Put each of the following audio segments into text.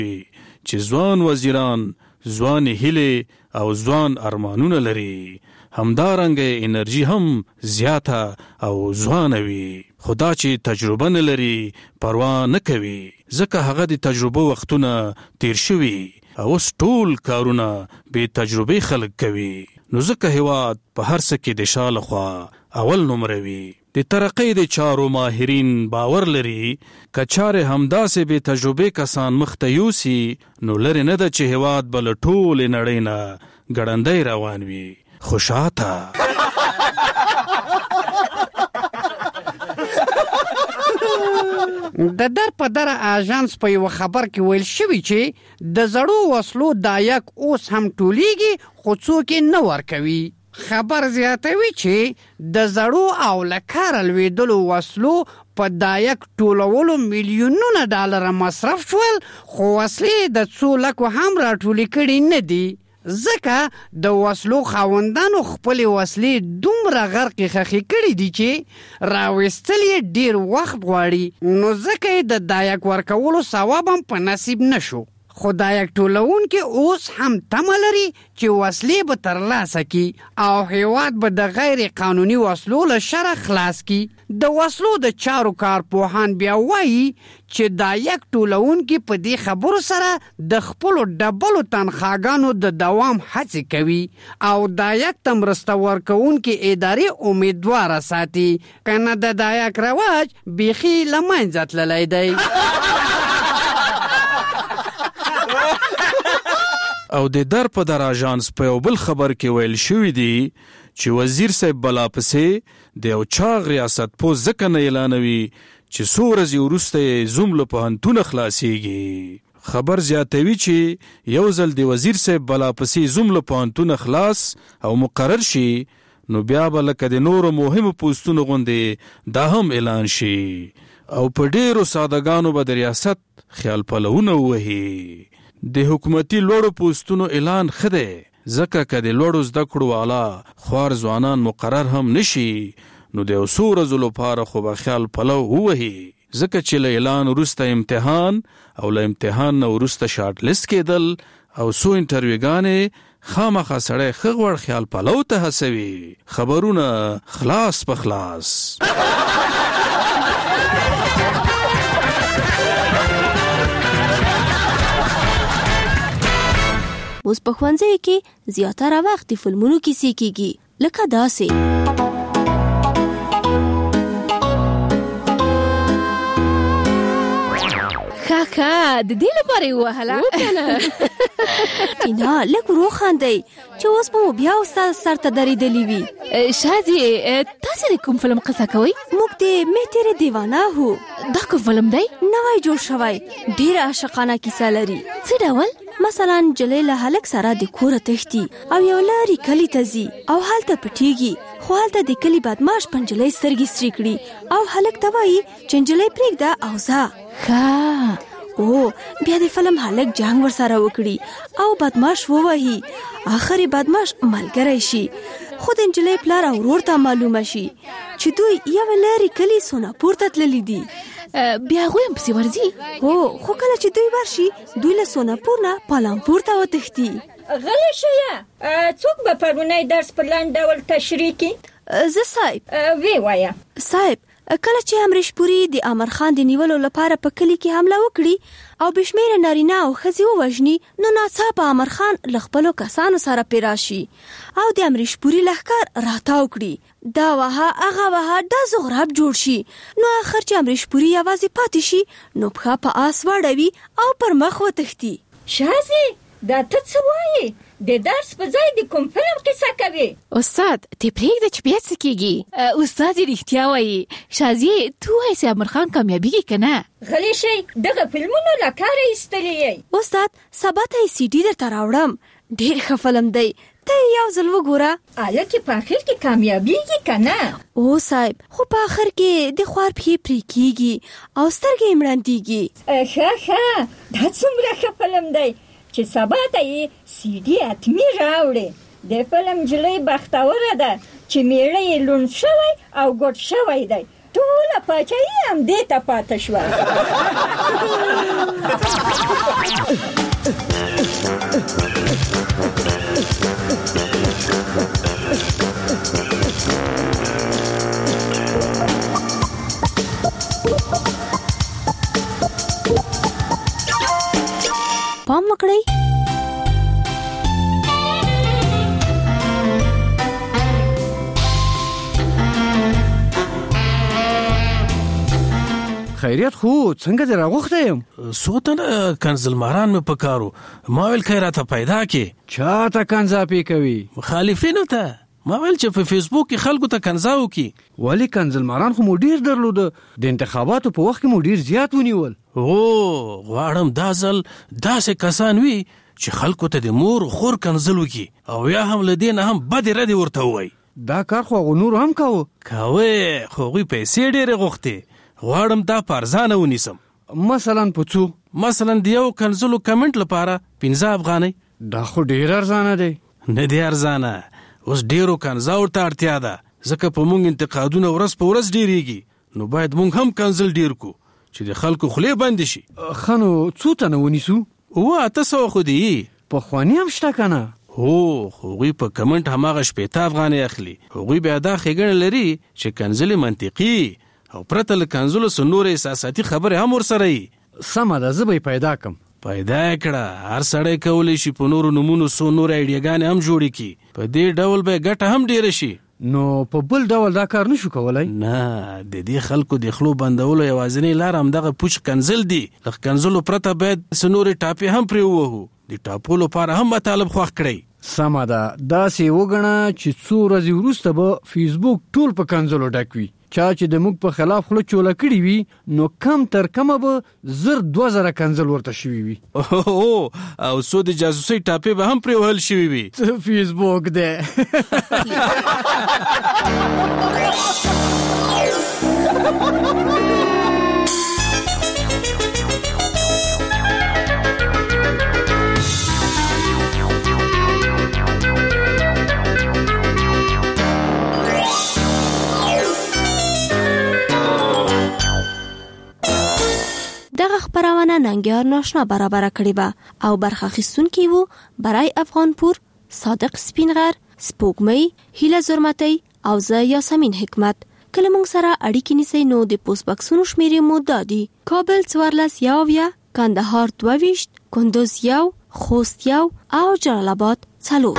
چې ځوان وزیران ځوان هیلې او ځوان ارمانونه لري، همدارنګه انرژي هم زیاته او ځوانه وي، خدا چې تجربه نه لري پروا نه کوي، ځکه هغه د تجربه وختونه تیر شوي او اوس ټول کارونه بې تجربه خلک کوي. نو ځکه هیواد په هر څه کې د شا لخوا اول نمره وي. د ترقۍ د چارو ماهرین باور لري که چارې همداسې بې تجربه کسان مخته یوسي نو لرې نه ده چې هیواد به له ټولې نړۍ نه ګړندی روان وي. خوشاته د در په در آژانس په یو خبر کې ویل شوی چې د زړو وسلو دایک اوس هم ټولیږي خو څوک نه ورکوي. خبر زیاتوي چې د زړو او له کاره لوېدلو وسلو په دایک ټولولو میلیونونه ډالره مصرف شول، خو وسلې د څو لکو هم راټولې کړي نه دي، ځکه د وسلو خاوندانو خپلې وسلې دومره غرقې خښې کړي دي چې راویستل یې ډیر وخت غواړي، نو ځکه یې د دایک ورکولو ثواب هم په نصیب نشو. خو دایک ټولونکي اوس هم تمه لري چې وسلې به ترلاسه کړي او هیواد به د غیر قانوني وسلو له شره خلاص کړي. د وسلو د چارو کارپوهان بیا وایي چې دایک ټولونکي په دې خبرو سره د خپلو ډبلو تنخواګانو د دوام هڅې کوي او دایک ته مرسته ورکوونکي ادارې امیدواره ساتي، کنه د دایک رواج بیخي له منځه تللی دی. او د در په در آژانس په یو بل خبر کې ویل شوی دی چې وزیر صاحب بلاپسې د یو چاغ ریاست پوست ځکه نه اعلانوي چې څو ورځې وروسته یې زوم له پوهنتونه خلاصیږي. خبر زیاتوي چې یو ځل د وزیر صاحب بلاپسې زوم له پوهنتونه خلاص او مقرر شي نو بیا به لکه د نورو مهمو پوستونو غوندې دا هم اعلان شي او په ډیرو سادهګانو به د ریاست خیال پلونه ووهي. د حکومتي لوړو پوستونو اعلان ښه دی، ځکه که د لوړو زده کړو والا خوار ځوانان مقرر هم نشي نو د یو څو ورځو لپاره خو به خیال پلو ووهي، ځکه چې له اعلان وروسته امتحان او له امتحان نه وروسته شارټ لیست کېدل او څو انټرویوګانې خامخا سړی ښه غوړ خیال پلو ته هڅوي. خبرونه خلاص په خلاص. اوس په ښوونځي کې زیاتره وخت د فلمونو کیسې کیږي، لکه داسې کاکا د دې لپاره یې ووهله ټینا لږ ورو خاندئ چې اوس به مو بیا استاد سر ته درېدلي وي. شادي تاسې د کوم فلم قصه کوئ؟ موږ د مې تیرې دیوانه هو. دا کوم فلم دی؟ نوی جوړ شوی، ډېره عاشقانه کیسه لري. څه ډول؟ مثلا نجلۍ له هلک سره د کوره تښتي او یو لارې کلي ته ځي او هلته پټیږي، خو هلته د کلي بدماش په نجلۍ سترګې سرې کړي او هلک ته وایي چې نجلۍ پرېږده او ځه. بیا د فلم هلک جنګ ورسره وکړي او بدماش ووهي، آخر بدماش ملګری شي، خو د نجلۍ پلار او ورور ته معلومه شي چې دوی یو لارې کلي سوناپور ته تللي دي. بیا هغوی هم پسې ورځي؟ خو کله چې دوی ورشي دوی له سوناپور نه پالامپور ته وتښتي. غلی شیه، څوک به پرونی درس په لنډ ډول تشریح کړي؟ زه صاحب. وی وایه. صاحب، کله چې امریش پوري د امر خان د نیولو لپاره په کلي کې حمله وکړي او بشمیره نارینه او ښځې ووژني، نو ناڅاپه امر خان له خپلو کسانو سره پې راشي او د امریش پوري لښکر راتاو کړي، دا وها هغه وها دا زغراب جوړ شي، نو آخر چې امریش پوري یوازې پاتې شي نو پښه په آس واړوي او پر مخ وتښتي. شازي، دا ته څه وایې؟ د درس په ځای د کوم فلم کیسه کوي؟ استاد ته پرېږده چې بیا څه کېږي. استاد یې رښتیا وایي. شازیې ته وایې چې امر خان کامیابیږي که نه؟ غلی شئ، دغه فلمونو له کاره ایستلي یئ. استاد سبا ته یې CD درته راوړم، ډېر ښه فلم دی، ته یې یو ځل وګوره. هلکې په آخر کې کامیابیږي که نه؟ صاحب، خو په آخر کې د خوار پښې پرې کېږي او سترګې یې مړندېږي. ښه دا څومره ښه فلم دی چې سبا ته یې CD حتمي راوړې. د فلم نجلۍ بختوره ده چې میړه یې لوند شوی او ګوډ شوی دی ټوله پاچاهي همدې ته پاته شوه. پام وکړئ. خیریت خو څنګه دې راغوښته یم؟ څو تنه کنزلماران مې په کارو. ما ویل خیراته پیدا کې چاته کنځاپې کوي؟ مخالفینو ته. ما ویل چې په فیسبوک کې خلکو ته کنځا وکړي. ولې کنځلماران خو مو ډېر درلوده، د انتخاباتو په وخت کې مو ډېر زیات ونیول. غواړم دا ځل داسې کسان وي چې خلکو ته د مور خور کنځل وکړي او یا هم له دې نه هم بدې ردې ورته ووایي. دا کار خو هغو نور هم کاوه. خو هغوی پیسې ډېرې غوښتې. غواړم دا په ارزانه ونیسم. مثلا په څو؟ مثلا د یو کنځلو کمنټ لپاره 15 افغانۍ. دا خو ډېر ارزانه دی. نه دی ارزانه، اوس ډېرو کنځاو ته اړتیا ده، ځکه په موږ انتقادونه ورځ په ورځ ډېرېږي. نو باید موږ هم کنځل ډېر کو چې د خلکو خولې بندې شي. ښه نو څو تنه ونیسو؟ 800 خو دي. پخواني هم شته که نه؟ هغوی په کمنټ هماغه 15 افغانۍ اخلي. هغوی بیا دا ښېګڼه لري چې کنځلې منطقي او پرته له کنځلو څه نورې احساساتي خبرې هم ورسره وي. سمه ده، زه به یې پیدا کړم. پیدا یې کړه. هر سړی کولی شي په نورو نومونو څو نورې ایډیاګانې هم جوړې کړي. په دې ډول به ګټه هم ډېره شي. نو په بل ډول دا کار نشو کولی؟ نه، د دې خلکو د خلو بندولو یوازینۍ لار همدغه پوچ کنځل دي. له کنځلو پرته باید څه نورې ټاپې هم پرې ووهو. د ټاپو لپاره هم مطالب خوښ کړئ. سمه ده، داسې وګڼه چې څو ورځې وروسته به فیسبوک ټول په کنځلو ډک وي. چا چې د موږ په خلاف خوله چوله کړي وي نو کم تر کمه به 1000 کنځل ورته شوي وي. او څو د جاسوسۍ ټاپې به هم پرې وهل شوي وي. فیسبوک دی. دغه خبرونه ننګیار ناشنا برابر کړی و او برخه اخیستونکي وو برای افغانپور، صادق سپینغر، سپوږمۍ، هیله زرمتۍ او زه یاسمین حکمت. کله موږ سره اړیکې نیسئ نو د پوسټ باکسونو شمیرې مو دادي: کابل 14 کندهار 22 کندوز 1 خوست 1 او جلال آباد 4.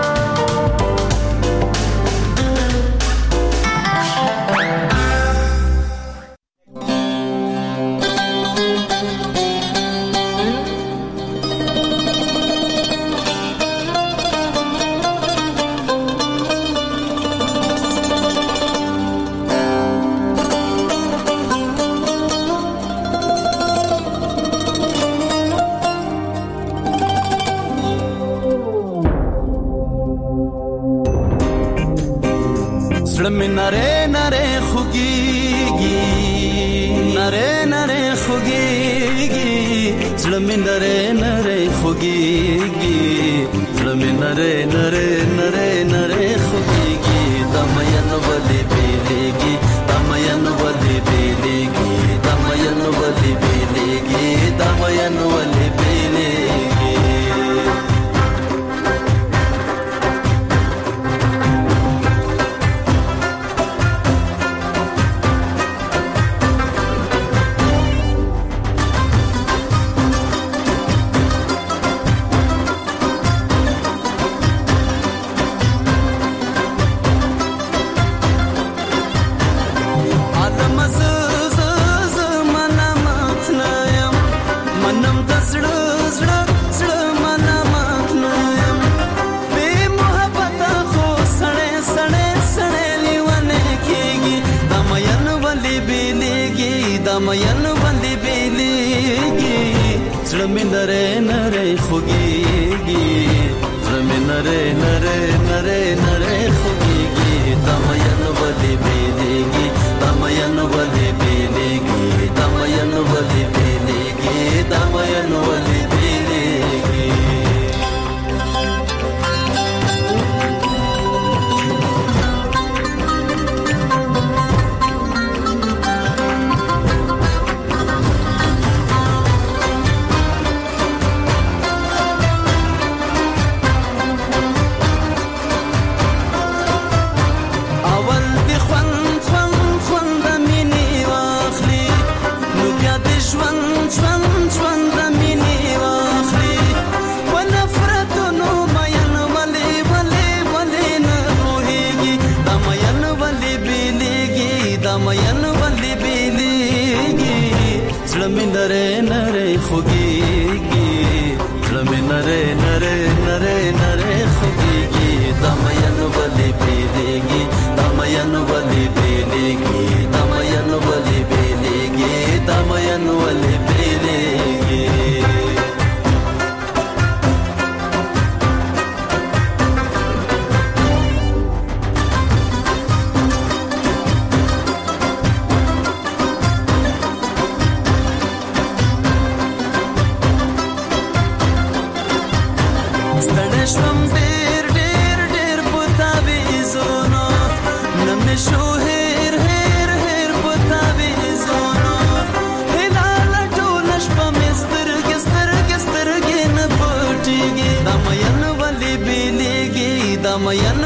نره نره خوگیگی نره نره خوگیگی زلمی نره نره خوگیگی زلمی نره نره نره نره خوگیگی دامین ولی بیلیگی دامین ولی بیلیگی دامین ولی بیلیگی دامین ولی بیلیگی دامین ولی بیلیگی زلمی نره نره خوگیگی زلمی نره نره نره نره خوگیگی دامین ولی بیلیگی دامین ولی بیلیگی دامین ولی بیلیگی دامین ولی بیلیگی ستړی شوم ډېر ډېر ډېر په تعویضونو نه مې شو هېر هېر هېر په تعویضونو هلاله ټوله شپه مې سترګې سترګې سترګې نه پټېږي دا مین ولې بېلېږي دا مین